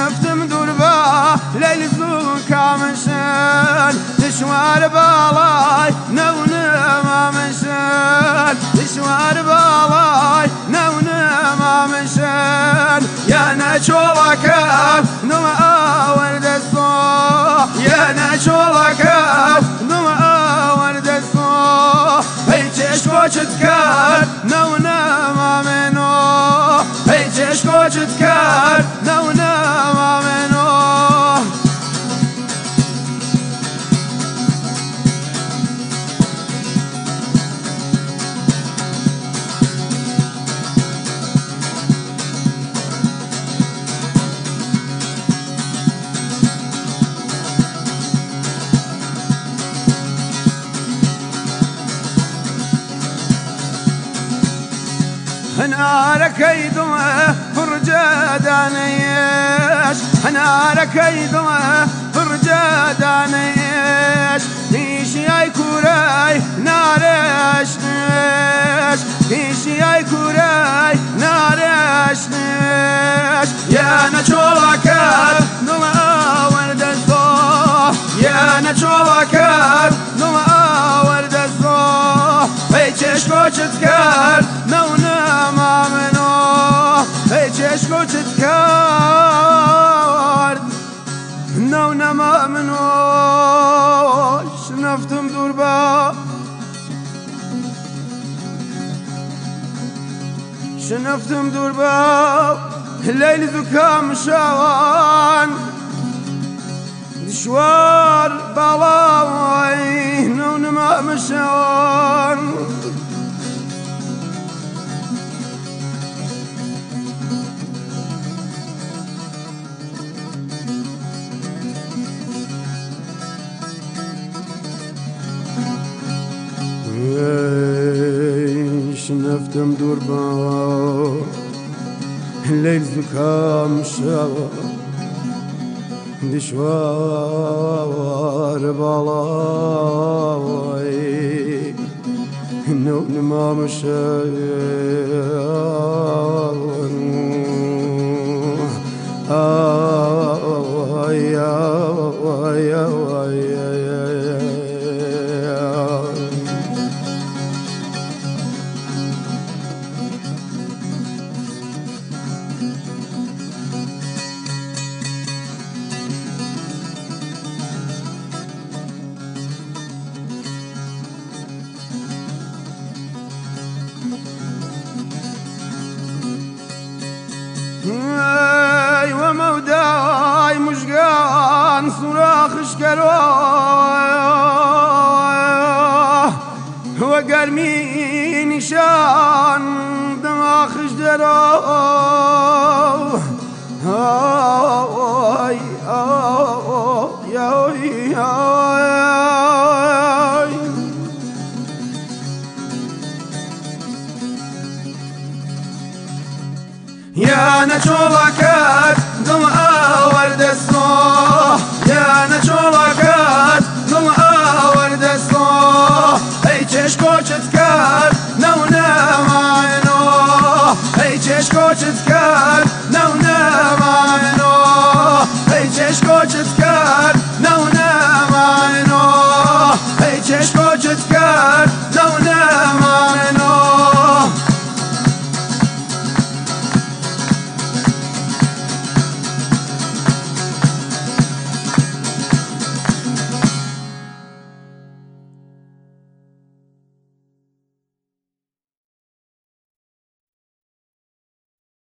شنفتم دربا ليل زوكا منشل دشوار بالاي نونما منشل دشوار بالاي نونما منشل يا نشولك نما ورد الصوح يا نشولك نما ورد الصوح هي تشكو تذكر نونما منو هي تشكو تذكر نونما منو انا ركيدوه فرجة دانيش انا ركيدوه فرجة دانيش ايش يا كوراي نارش نش ايش يا كوراي نارش نش يا نشولكر نما ورد الصوح يا نشولكر نما ورد الصوح هي تشكو تذكر نونا ما منو هي تشكو تذكر نونا ما منو شنفتم دربا شنفتم دربا الليل ذكام شوان دشوار بلاوي نون ما مشوان شنفتم دربا الليل زكام شوان دشوار بلاوي نون ما مشاون ايوه موداي مشقان صراخ اشكروه وقرمي نشان دماغ اشدروه يا نشولك